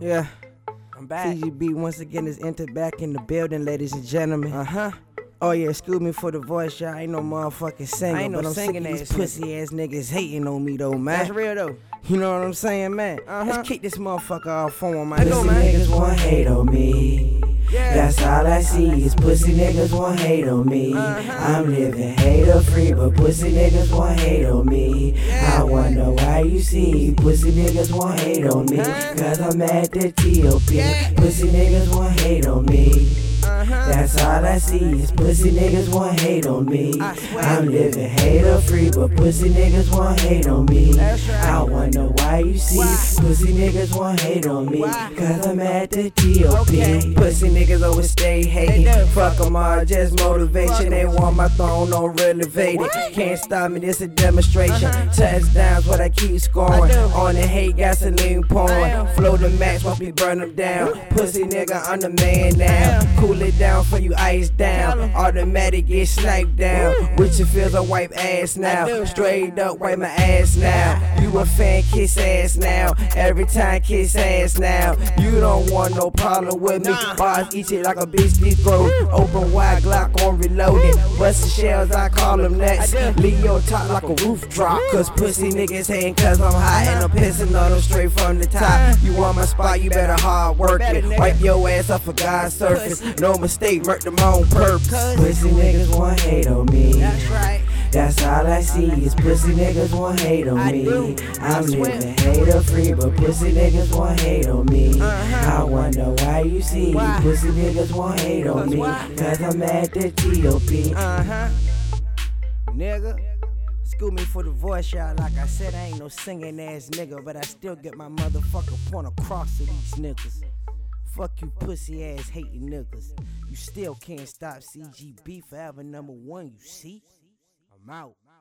Yeah, I'm back. CGB once again is entered back in the building, ladies and gentlemen. Oh yeah, excuse me for the voice, y'all. I ain't no motherfucking singer, I ain't no but I'm sick singing of these ass pussy ass niggas hating on me though, man. That's real though. You know what I'm saying, man? Let's kick this motherfucker off on my Let's go, man. Niggas want hate on me. Yeah. That's all I see is pussy niggas want hate on me. I'm living hater free, but pussy niggas want hate on me. I wonder why you see pussy niggas want hate on me. Cause I'm at the T.O.P. Pussy niggas want hate on me. That's all I see is pussy niggas want hate on me. I'm living hater free, but pussy niggas want hate on me. I wonder why you see pussy niggas want hate on me. Cause I'm at the T.O.P. Pussy niggas always stay hating. Fuck them all, just motivation. They want my throne, don't renovate it. Can't stop me, this a demonstration. Touchdowns, what I keep scoring. On the hate, gasoline pouring. Flow the max, watch me burn them down. Pussy nigga, I'm the man now. Cool it down for you, ice down. Automatic, get sniped down. With your feels, I wipe ass now. Straight up, wipe my ass now. You a fan, kiss ass now. Every time, kiss ass now. You don't want no problem with me. Bars eat it like a biscuit throat. Open wide, Glock on reloaded. Bustin' shells, I call them nuts. Leo top like a roof drop. Cause pussy niggas hatin' cause I'm hot. And I'm pissing on them straight from the top. You want my spot, you better hard work it. Wipe your ass off of God's surface. No mistake, murk them on purpose. Pussy niggas want hate on me. That's right. That's all I see is pussy niggas want hate on me. I'm living hater free, but pussy niggas want hate on me. I wonder why you see pussy niggas want hate on me. Cause I'm at the T.O.P. Nigga, excuse me for the voice, y'all. Like I said, I ain't no singing ass nigga, but I still get my motherfucker point across to these niggas. Fuck you pussy ass hating niggas. You still can't stop CGB forever #1, you see? I'm out.